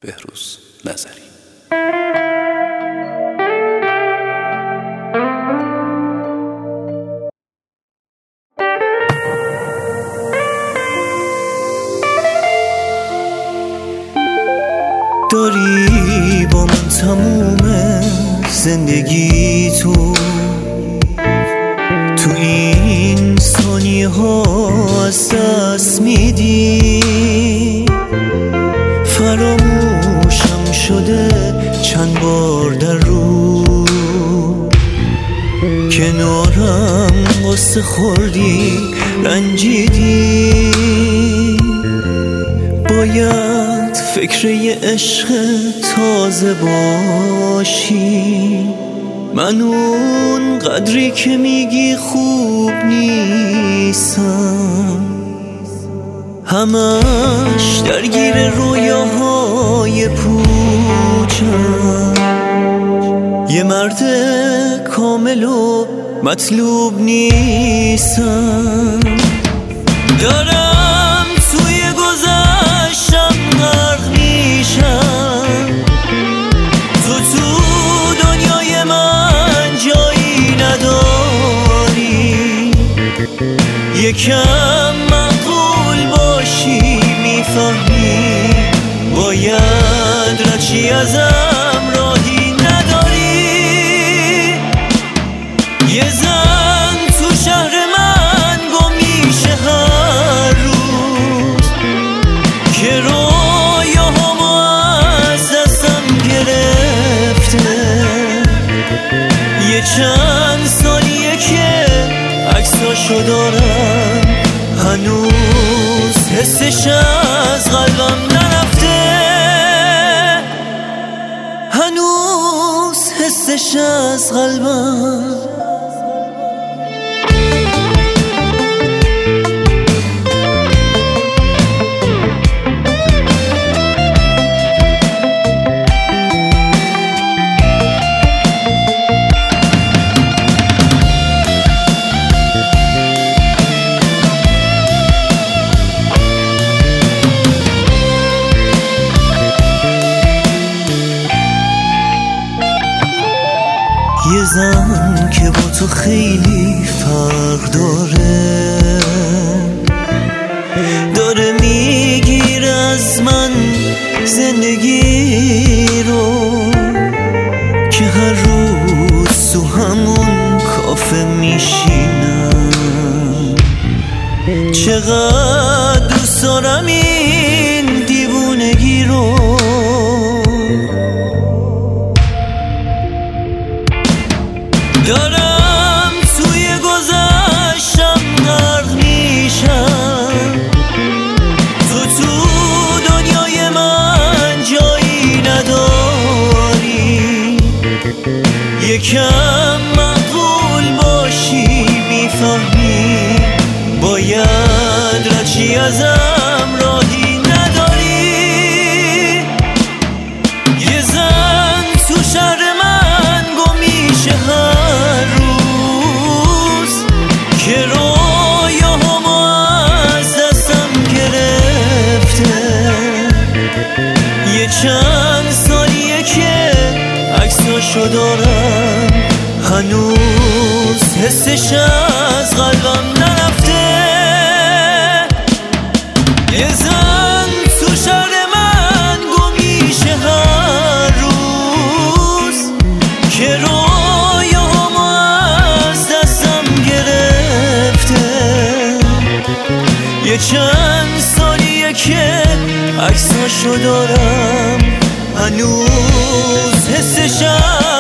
بهروز نظری. داری با من تموم زندگی تو این ثانیه ها از دست میدی. فراموشم شده چند بار در رو، کنارم قصه خوردی رنجیدی. باید فکر یه عشق تازه باشی، من اون قدری که میگی خوب نیستم. همش درگیر رویاهای پوچم، یه مرد کامل و مطلوب نیستم. دارم توی گذشتم غرق میشم، تو دنیای من جایی نداری. یکم معقول باشی میفهمی، باید رچی ازم راهی نداری. یه زن تو شهر من گم میشه هر روز، که رویاهامو از دستم گرفته. یه چند ثانیه که عکساشو دارم، هنوز حسش از قلبم نرفته. هنوز حسش از قلبم. یه زن که با تو خیلی فرق داره میگیره از من زندگی رو، که هر روز تو همون کافه میشینم. چقدر دوست دارم این دیوونگی رو. دارم توی گذشتم غرق میشم، تو دنیای من جایی نداری. یکم معقول باشی میفهمی، باید رچی ازم راهی نداری. یه زن تو شهر من گم میشه هر روز، که رویاهامو از دستم گرفته. یه چند ثانیه که عکساشو دارم، هنوز حسش از قلبم نرفته. یه زن تو شهر من گم میشه هر روز، که رویاهامو از دستم گرفته. یه چند ثانیه که عکساشو دارم، هنوز حسش